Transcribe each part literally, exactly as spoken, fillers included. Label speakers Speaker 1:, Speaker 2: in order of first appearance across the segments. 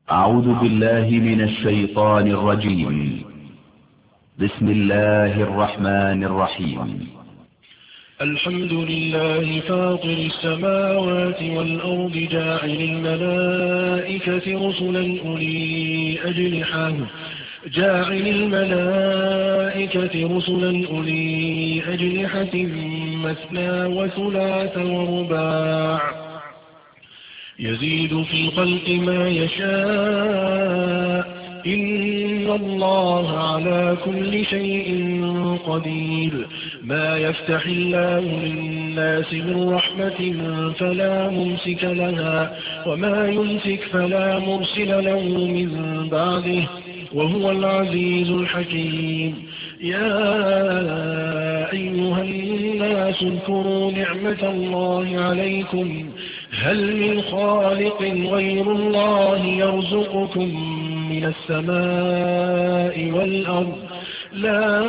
Speaker 1: أعوذ بالله من الشيطان الرجيم. بسم الله الرحمن الرحيم.
Speaker 2: الحمد لله فاطر السماوات والأرض جاعل الملائكة رسلا أولي أجنحة جاعل الملائكة رسلا أولي أجنحة مثنى وثلاث ورباع يزيد في الخلق ما يشاء إن الله على كل شيء قدير. ما يفتح الله للناس من رحمة فلا ممسك لها وما يمسك فلا مرسل له من بعده وهو العزيز الحكيم. يا أيها الناس اذكروا نعمة الله عليكم هل من خالق غير الله يرزقكم من السماء والأرض لا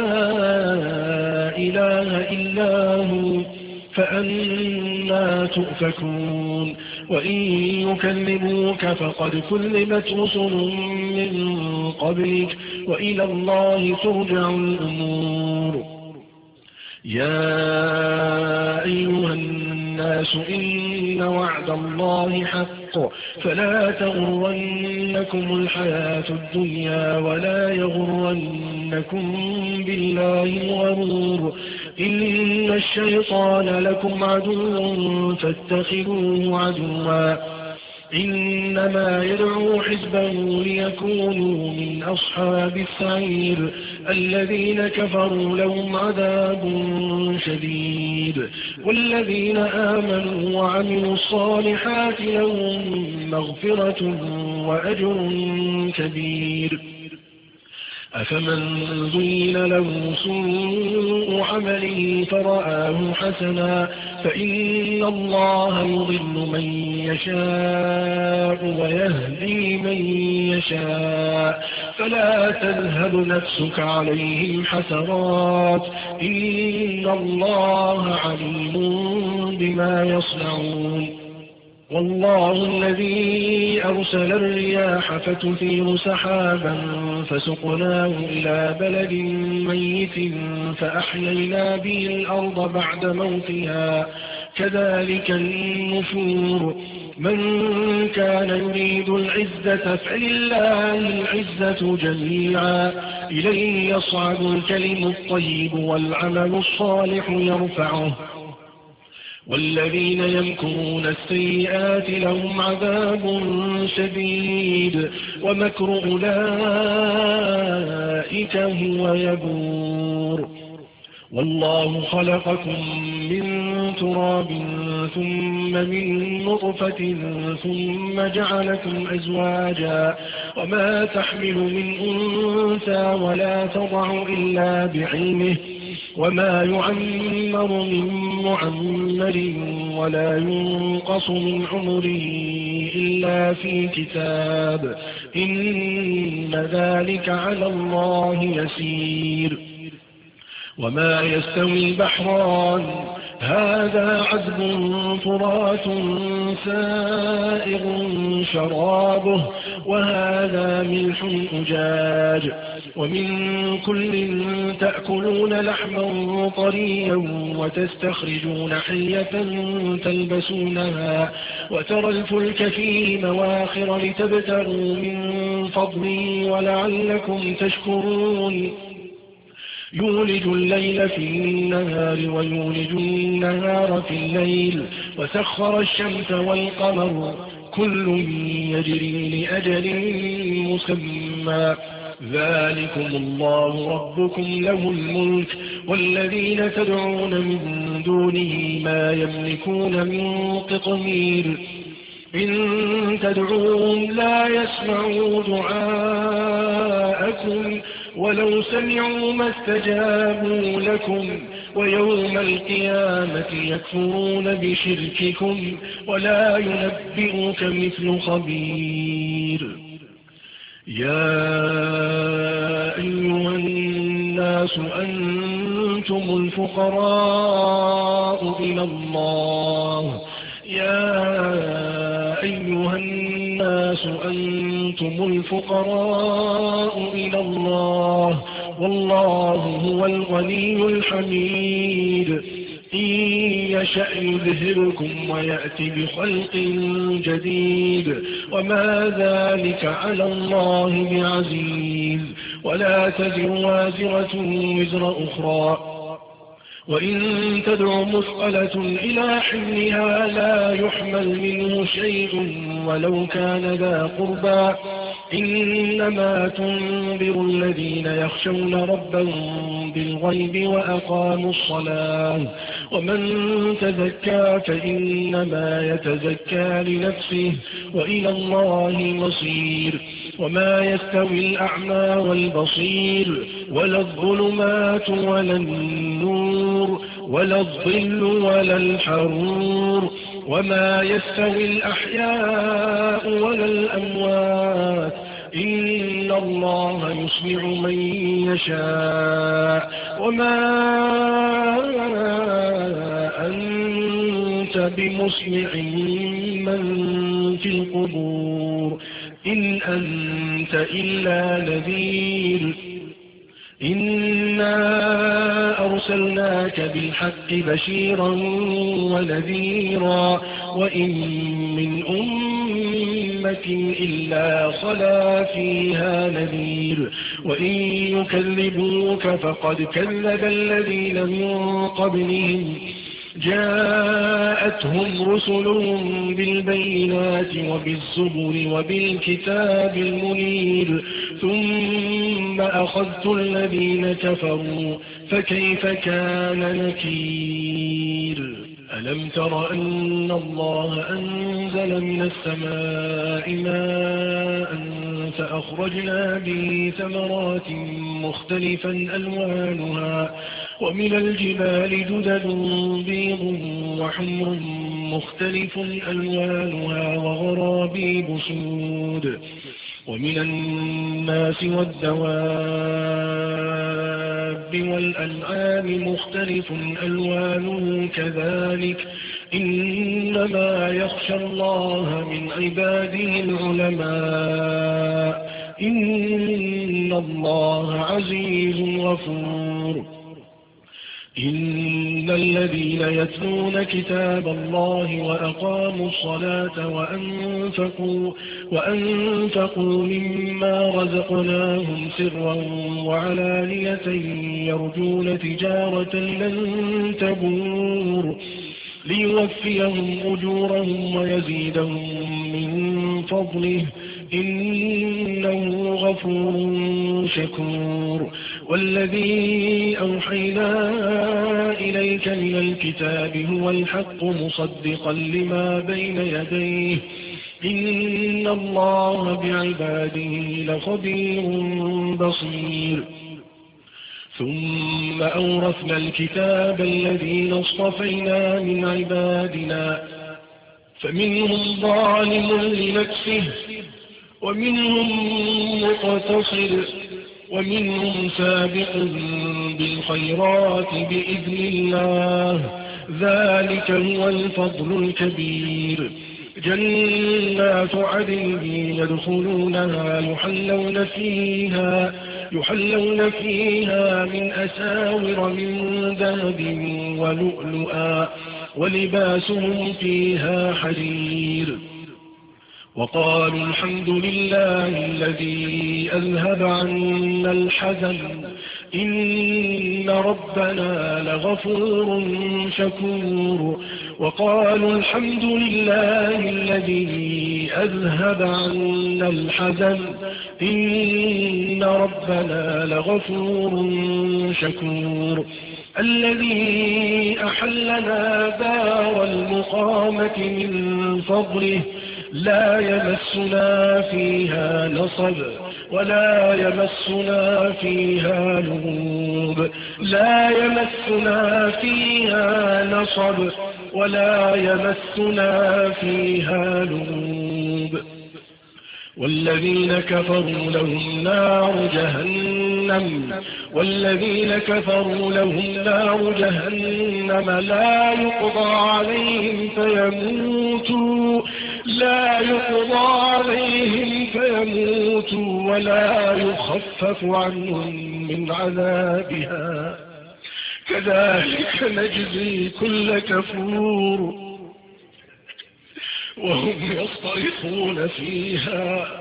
Speaker 2: إله إلا هو فأنا تؤفكون. وإن يكذبوك فقد كذبت رسل من قبلك وإلى الله ترجع الأمور. يا أيها الناس إن وعد الله حق فلا تغرنكم الحياة الدنيا ولا يغرنكم بالله الغرور. إن الشيطان لكم عدو فاتخذوه عدوا إنما يدعو حزبه ليكونوا من أصحاب السعير. الذين كفروا لهم عذاب شديد والذين آمنوا وعملوا الصالحات لهم مغفرة وأجر كبير. أفمن زين له سوء عمله فرآه حسنا فإن الله يضل من يشاء ويهدي من يشاء فلا تذهب نفسك عليهم حسرات إن الله عليم بما يصنعون. والله الذي أرسل الرياح فتثير سحابا فسقناه إلى بلد ميت فأحيينا به الأرض بعد موتها كذلك النشور. من كان يريد العزة فلله العزة جميعا إليه يصعد الكلم الطيب والعمل الصالح يرفعه والذين يمكرون السيئات لهم عذاب شديد ومكر أولئك هو يبور. والله خلقكم من تراب ثم من نطفة ثم جعلكم أزواجا وما تحمل من أنثى ولا تضع إلا بعلمه وما يعمر من معمر ولا ينقص من عمره إلا في كتاب إن ذلك على الله يسير. وما يستوي البحران هذا عذب فرات سائغ شرابه وهذا ملح أجاج ومن كل تأكلون لحما طريا وتستخرجون حية تلبسونها وترى الفلك فيه مواخر لتبتغوا من فضله ولعلكم تشكرون. يولج الليل في النهار ويولج النهار في الليل وسخر الشمس والقمر كل يجري لأجل مسمى ذلكم الله ربكم له الملك والذين تدعون من دونه ما يملكون من قطمير. إن تدعوهم لا يسمعوا دعاءكم ولو سمعوا ما استجابوا لكم ويوم القيامة يكفرون بشرككم ولا ينبئك مثل خبير. يا أيها الناس أنتم الفقراء إلى الله يا أيها الناس أنتم أنتم الفقراء إلى الله والله هو الغني الحميد إن يشأ يذهبكم ويأتي بخلق جديد وما ذلك على الله بعزيز ولا تزر وازرة وزر أخرى وإن تدع مثقلة إلى حملها لا يحمل منه شيء ولو كان ذا قربى إنما تنذر الذين يخشون ربهم بالغيب وأقاموا الصلاة ومن تزكى فإنما يتزكى لنفسه وإلى الله مصير وما يستوي الأعمى والبصير ولا الظلمات ولا النور ولا الظل ولا الحرور وما يستوي الأحياء ولا الأموات إن الله يسمع من يشاء وما أنت بمسمع من في القبور إن أنت إلا نذير إنا أرسلناك بالحق بشيرا ونذيرا وإن من أمة إلا خلا فيها نذير وإن يكذبوك فقد كذب الذين من قبلهم جاءتهم رسلهم بالبينات وبالزبر وبالكتاب المنير ثم أخذت الذين كفروا فكيف كان نكير ألم تر أن الله أنزل من السماء ماء فأخرجنا به ثمرات مختلفا ألوانها ومن الجبال جدد بيض وحمر مختلف ألوانها وغرابيب سود ومن الناس والدواب والأنعام مختلف ألوانه كذلك إنما يخشى الله من عباده العلماء إن الله عزيز غفور إن الذين يتلون كتاب الله وأقاموا الصلاة وأنفقوا, وأنفقوا مما رزقناهم سرا وعلانية يرجون تجارة لن تبور ليوفيهم أجورهم ويزيدهم من فضله إنه غفور شكور والذي أوحينا إليك من الكتاب هو الحق مصدقا لما بين يديه إن الله بعباده لخبير بصير ثم أورثنا الكتاب الذين اصطفينا من عبادنا فمنهم ظالم لنفسه ومنهم مقتصد ومنهم سابق بالخيرات بإذن الله ذلك هو الفضل الكبير جنات عدن يدخلونها يحلون فيها يحلون فيها من أساور من ذهب ولؤلؤا ولباسهم فيها حرير وقالوا الحمد لله الذي أذهب عنا الحزن إن ربنا لغفور شكور وقالوا الحمد لله الذي أذهب عنا الحزن إن ربنا لغفور شكور الذي أحلنا دار المقامة من فضله لا يمسنا فيها نصب ولا يمسنا فيها لغوب لا يمسنا فيها نصب ولا يمسنا فيها لغوب والذين كفروا لهم نار جهنم والذين كفروا لهم نار جهنم لا يقضى عليهم فيموتوا إلا يقضى عليهم فيموتوا ولا يخفف عنهم من عذابها كذلك نجزي كل كفور وهم يصطرخون فيها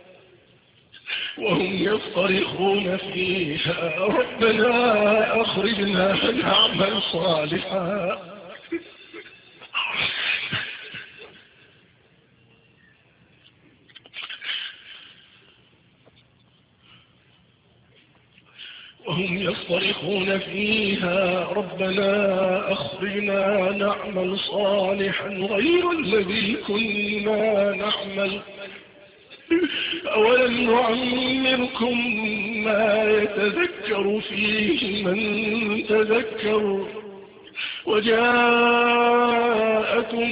Speaker 2: وهم يصطرخون فيها ربنا أخرجنا نعمل صالحا وهم يصطرخون فيها ربنا أخرجنا نعمل صالحا غير الذي كنا نعمل أولم نعمركم ما يتذكر فيه من تذكر وجاءكم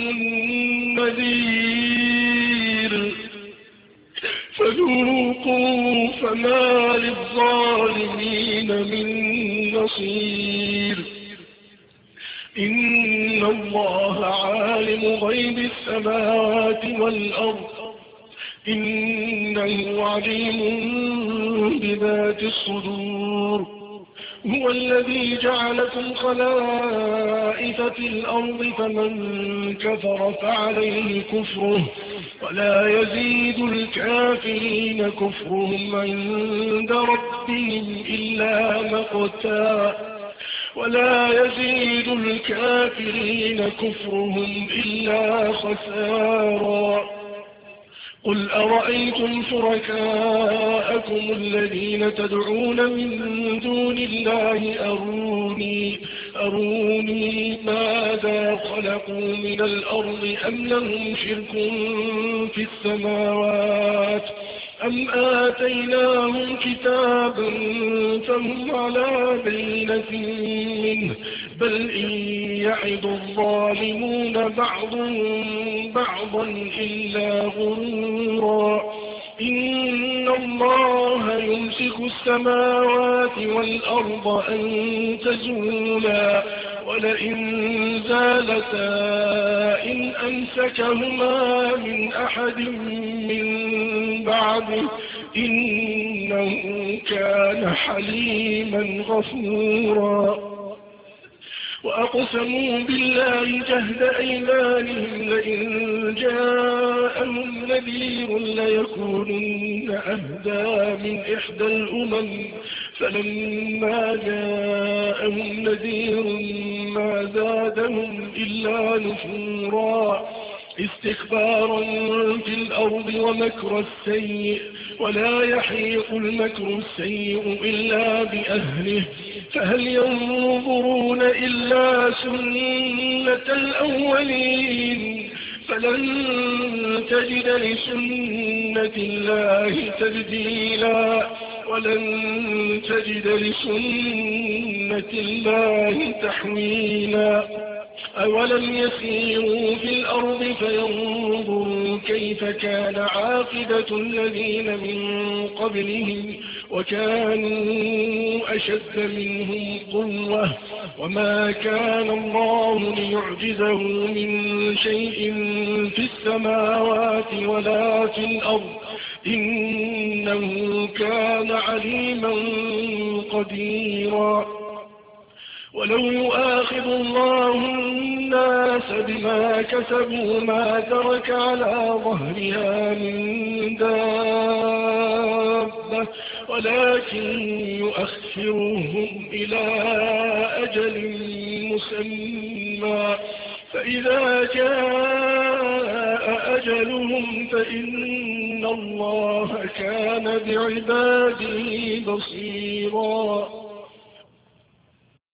Speaker 2: النذير فذوقوا فما للظالمين من نصير إن الله عالم غيب السماوات والأرض إنه عليم بذات الصدور هو الذي جعلكم خلائف في الأرض فمن كفر فعليه كفره ولا يزيد الكافرين كفرهم عند ربهم إلا مقتا ولا يزيد الكافرين كفرهم إلا خسارا قل أرأيتم شركاءكم الذين تدعون من دون الله أروني, أروني ماذا خلقوا من الأرض أم لهم شرك في السماوات أم آتيناهم كتابا فهم على بينة منه بل إن يعد الظالمون بعضهم بعضا إلا غرورا إن الله يمسك السماوات والأرض أن تزولا ولئن زالتا إن أمسكهما من أحد من بعده إنه كان حليما غفورا وأقسموا بالله جهد أيمانهم لئن جاءهم نذير ليكونن أهدى من إحدى الأمم فلما جاءهم نذير ما زادهم إلا نفورا استكبارا في الأرض ومكر السيء ولا يحيق المكر السيء إلا بأهله فهل ينظرون إلا سنة الأولين فلن تجد لسنة الله تبديلا ولن تجد لسنة الله تحويلا أولم يسيروا في الأرض فينظروا كيف كان عاقبة الذين من قبلهم وكانوا أشد منهم قوة وما كان الله ليعجزه من شيء في السماوات ولا في الأرض إنه كان عليما قديرا ولو يؤاخذ الله الناس بما كسبوا ما ترك على ظهرها من دابة ولكن يؤخرهم إلى أجل مسمى فإذا جاء أجلهم فإن الله كان بعباده بصيرا